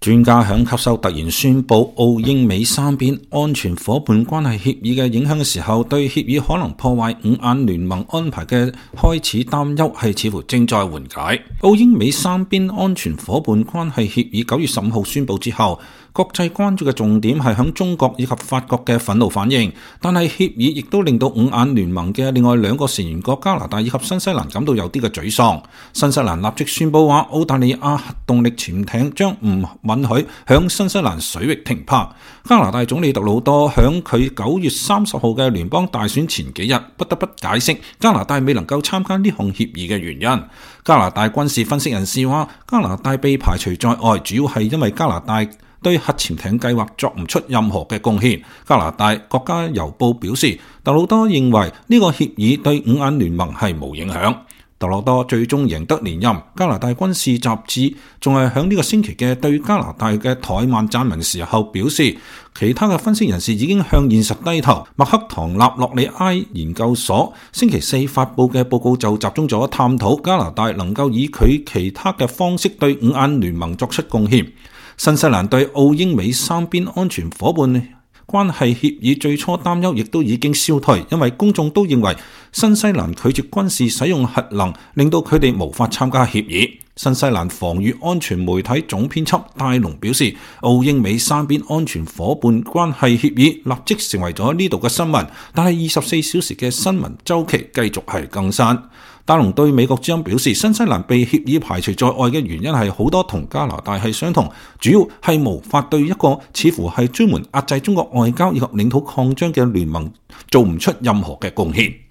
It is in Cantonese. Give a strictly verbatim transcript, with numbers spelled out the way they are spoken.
專家響吸收突然宣布澳英美三邊安全夥伴關係協議嘅影響嘅時候，對協議可能破壞五眼聯盟安排嘅開始擔憂係似乎正在緩解。澳英美三邊安全夥伴關係協議九月十五號宣布之後，國際關注嘅重點係響中國以及法國嘅憤怒反應，但係協議亦都令到五眼聯盟嘅另外兩個成員國加拿大以及新西蘭感到有啲嘅沮喪。新西蘭立即宣布話，澳大利亞核動力潛艇將唔允許響新西蘭水域停泊。加拿大總理特魯多響佢九月三十號嘅聯邦大選前幾日不得不解釋加拿大未能夠參加呢項協議嘅原因。加拿大軍事分析人士話，加拿大被排除在外，主要係因為加拿大對核潛艇計劃作唔出任何嘅貢獻。加拿大國家郵報表示，特魯多認為呢個協議對五眼聯盟係冇影響。特魯多最終贏得連任。加拿大軍事雜誌仲係響呢個星期嘅對加拿大嘅怠慢讚文時候表示，其他嘅分析人士已經向現實低頭。麥克唐納洛里埃研究所星期四發佈嘅報告就集中咗探討加拿大能夠以佢其他嘅方式對五眼聯盟作出貢獻。新西蘭對澳英美三邊安全夥伴關係協議最初擔憂亦都已經消退，因為公眾都認為新西蘭拒絕軍事使用核能，令到佢哋無法參加協議。新西蘭防禦安全媒體總編輯戴龍表示，澳英美三邊安全夥伴關係協議立即成為咗呢度嘅新聞，但係二十四小時嘅新聞周期繼續係更新。戴龍對美國之音表示，新西蘭被協議排除在外嘅原因係好多同加拿大係相同，主要係無法對一個似乎係專門壓制中國外交以及領土擴張嘅聯盟做唔出任何嘅貢獻。